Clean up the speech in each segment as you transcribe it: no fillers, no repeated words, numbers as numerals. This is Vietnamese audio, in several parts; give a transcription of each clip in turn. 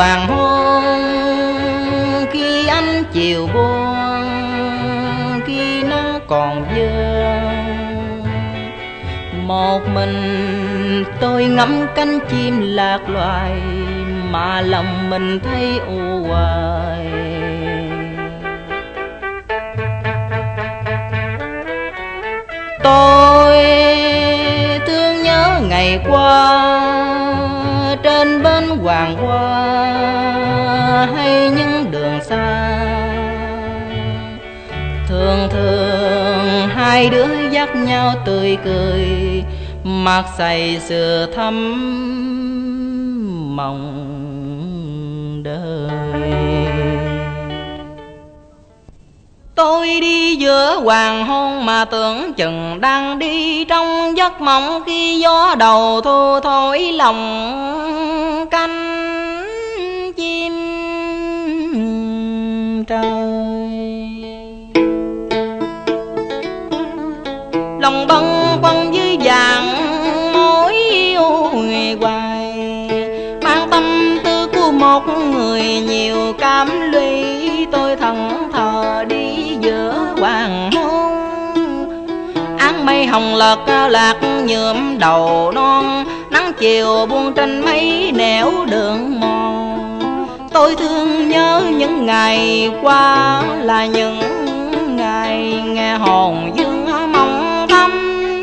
hoàng hôn, khi ánh chiều buông, khi nắng còn vương, một mình tôi ngắm cánh chim lạc loài mà lòng mình thấy u hoài. Tôi thương nhớ ngày qua trên bến Hoàng Hoa hay những đường xa, thường thường hai đứa dắt nhau tươi cười, mặt say sưa thắm mộng đời. Tôi đi giữa hoàng hôn mà tưởng chừng đang đi trong giấc mộng, khi gió đầu thu thổi lòng cánh chim trời. Lòng bâng khuâng dưới vàng mối yêu người hoài, mang tâm tư của một người nhiều cảm lụy. Tôi thẫn thờ đi giữa hoàng hôn, áng mây hồng lật lạc nhuộm đầu non, nắng chiều buông trên mấy nẻo đường mòn. Tôi thương nhớ những ngày qua là những ngày nghe hồn dương mong thắm.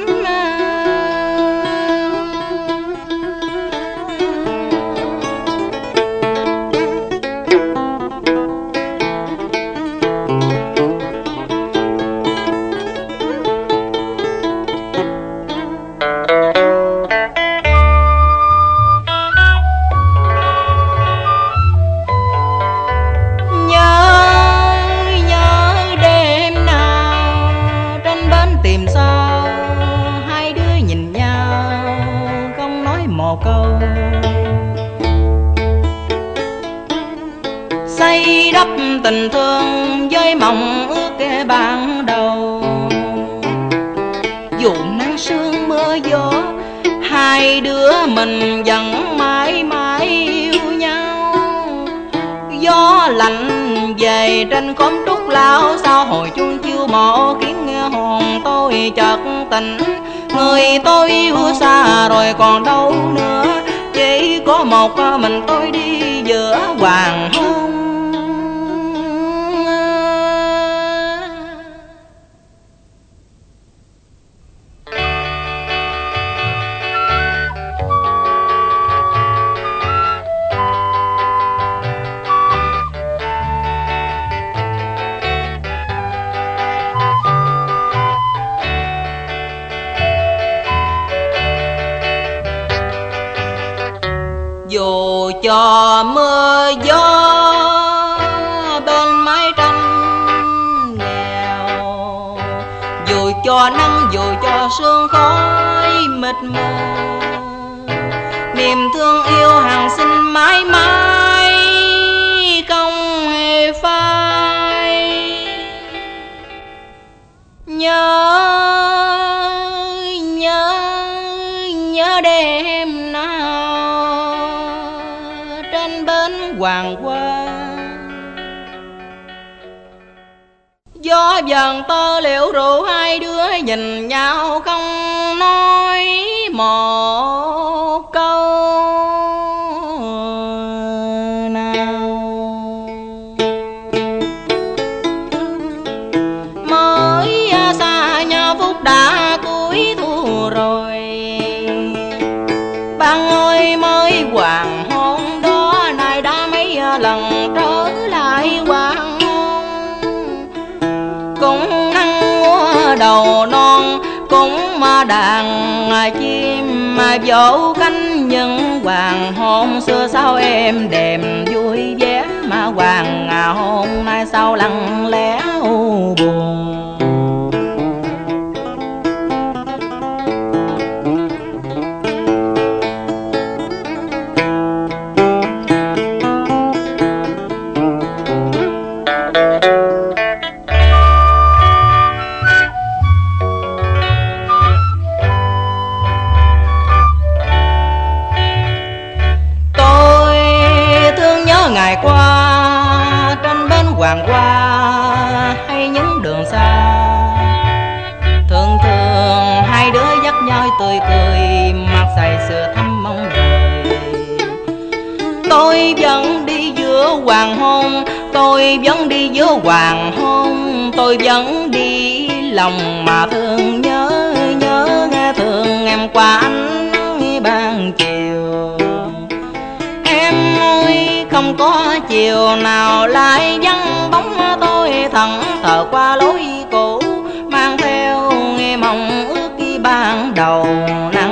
Xây đắp tình thương với mộng ước ban đầu, dù nắng sương mưa gió hai đứa mình vẫn mãi mãi yêu nhau. Gió lạnh về trên khóm trúc lao, sao hồi chuông chiêu mộ khiến nghe hồn tôi chợt tỉnh. Người tôi yêu xa rồi còn đâu nữa, chỉ có một mình tôi đi giữa hoàng hôn. Dù cho mưa gió bên mái tranh nghèo, dù cho nắng dù cho sương khói mịt mù, niềm thương yêu hàng sinh mãi mãi không hề phai. Nhớ đêm nào trên bến Hoàng Hoa, gió dần tơ liễu rượu hai đứa nhìn nhau không nói một câu nào. Mới xa nhau phút đã cuối thu rồi, bạn ơi mới hoàng hôn đó nay đã mấy lần trở lại hoàng hôn. Cũng nắng múa đầu non, cũng đàn chim vỗ cánh, nhưng hoàng hôn xưa sao êm đềm vui vẻ, mà hoàng hôn nay sao lặng lẽ u buồn. tươi cười, mặt say sưa thăm mong đời. Tôi vẫn đi giữa hoàng hôn, tôi vẫn đi giữa hoàng hôn, tôi vẫn đi lòng mà thương nhớ, nhớ nghe thương em qua ánh nắng ban chiều. Em ơi không có chiều nào lại vắng bóng tôi thẫn thờ qua lối cũ, mang theo mong ước ban đầu.